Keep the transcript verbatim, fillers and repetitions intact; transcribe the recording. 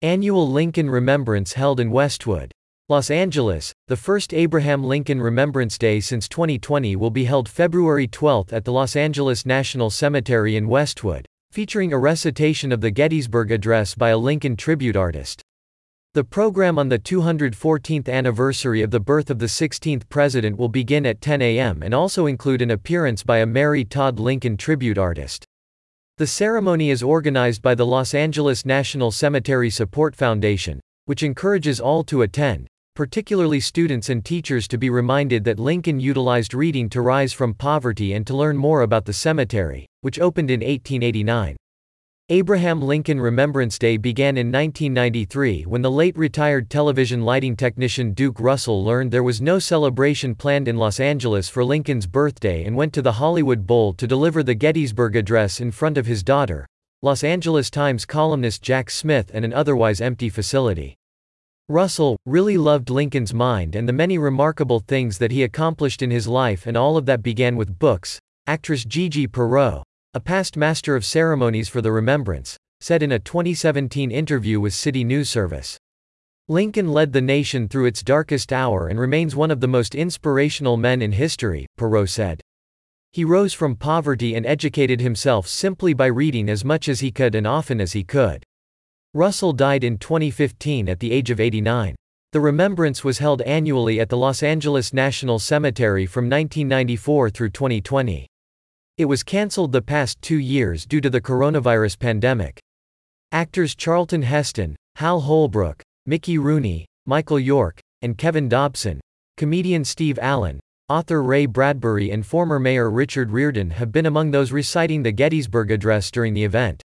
Annual Lincoln Remembrance held in Westwood, Los Angeles. The first Abraham Lincoln Remembrance Day since twenty twenty will be held February twelfth at the Los Angeles National Cemetery in Westwood, featuring a recitation of the Gettysburg Address by a Lincoln tribute artist. The program on the two hundred fourteenth anniversary of the birth of the sixteenth president will begin at ten A M and also include an appearance by a Mary Todd Lincoln tribute artist. The ceremony is organized by the Los Angeles National Cemetery Support Foundation, which encourages all to attend, particularly students and teachers, to be reminded that Lincoln utilized reading to rise from poverty and to learn more about the cemetery, which opened in eighteen eighty-nine. Abraham Lincoln Remembrance Day began in nineteen ninety-three when the late retired television lighting technician Duke Russell learned there was no celebration planned in Los Angeles for Lincoln's birthday and went to the Hollywood Bowl to deliver the Gettysburg Address in front of his daughter, Los Angeles Times columnist Jack Smith, and an otherwise empty facility. Russell really loved Lincoln's mind and the many remarkable things that he accomplished in his life, and all of that began with books, actress Gigi Perreault, a past master of ceremonies for the remembrance, said in a twenty seventeen interview with City News Service. Lincoln led the nation through its darkest hour and remains one of the most inspirational men in history, Perreault said. He rose from poverty and educated himself simply by reading as much as he could and often as he could. Russell died in twenty fifteen at the age of eighty-nine. The remembrance was held annually at the Los Angeles National Cemetery from nineteen ninety-four through twenty twenty. It was canceled the past two years due to the coronavirus pandemic. Actors Charlton Heston, Hal Holbrook, Mickey Rooney, Michael York, and Kevin Dobson, comedian Steve Allen, author Ray Bradbury, and former Mayor Richard Riordan have been among those reciting the Gettysburg Address during the event.